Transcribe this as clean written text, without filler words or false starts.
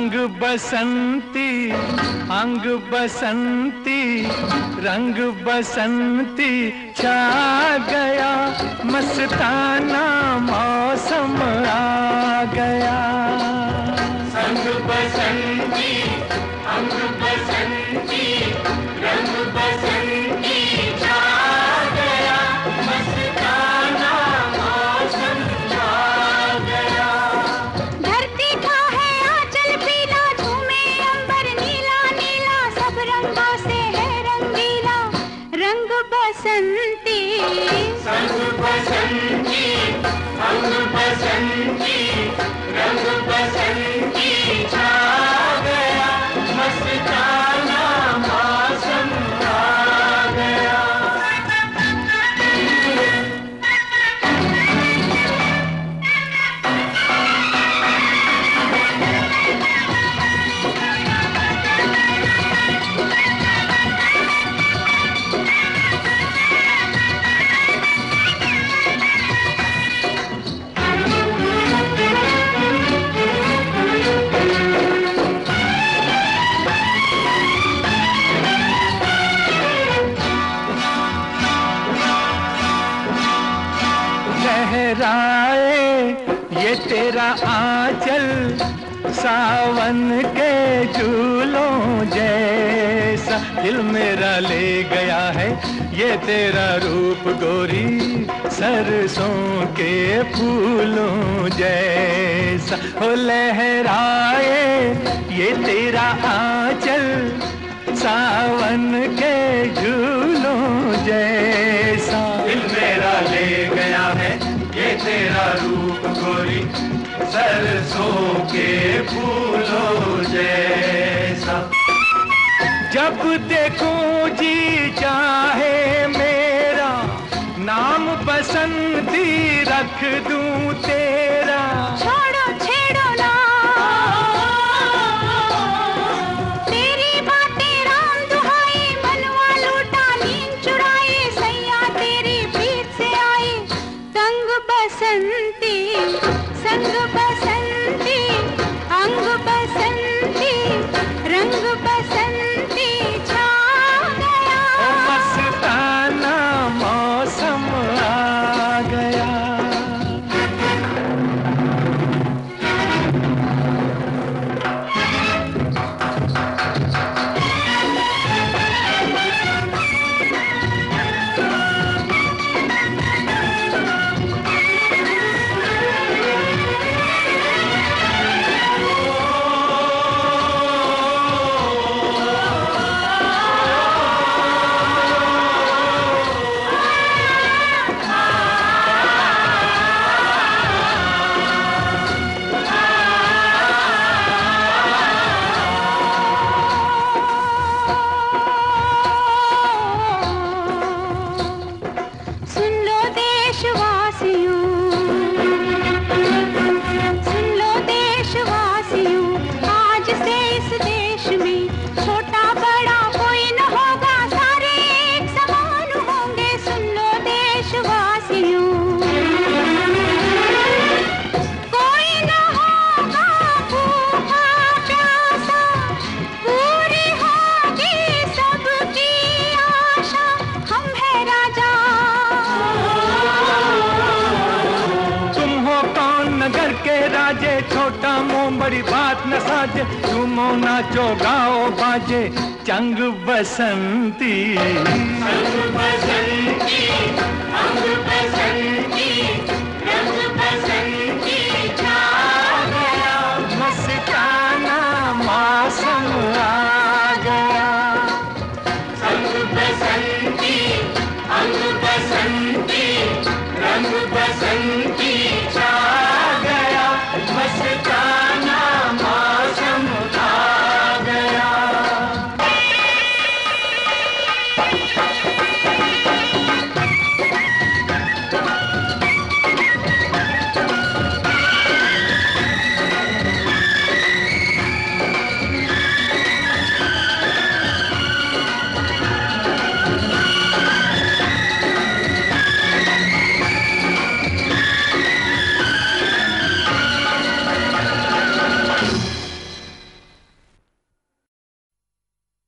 अंग बसंती, अंग बसंती, रंग बसंती छा गया, मस्ताना मौसम आ गया। अंग बसंती, अंग बसंती, रंग बसंती छा गया, मस्ताना मौसम आ गया। धरती का है आंचल पीला, झूमे अंबर नीला नीला, सब रंगों से है रंगीला, रंग बसंती। संग बसंती, अंग बसंती, रंग बसंती छा गया, मस्ताना मौसम आ गया। लहराए ये तेरा आंचल, सावन के झूलों जैसा, दिल मेरा ले गया है ये तेरा रूप गोरी, सरसों के फूलों जैसा। हो लहराए ये तेरा आंचल, सावन के झूलों जैसा, दिल मेरा ले गया है ये तेरा रूप गोरी, सरसों के फूलों जैसा। जब देखूं जी चाहे मेरा, नाम बसंती रख दूं तेरा। छोड़ो छेड़ो ना तेरी बातें, राम दुहाई, मनवा लूटा नींद चुराई, सैया तेरी प्रीत से आई, संग बसंती, संग बसंती, अंग बसंती, रंग बसंती छा गया, मस्ताना मौसम आ गया। सुन लो देशवासियों, सुन लो देशवासियों, आज से इस देश में छोटा बड़ा कोई न होगा, सारे एक समान होंगे। सुन लो देशवासियों, कोई न होगा भूखा प्यासा, पूरी होगी सबकी आशा, हम है राजा। तुम हो कौन नगर के राजे, छोटा मुंह बड़ी बात न साजे, झूमो नाचो गाओ बाजे, चंग बसंती। संग बसंती,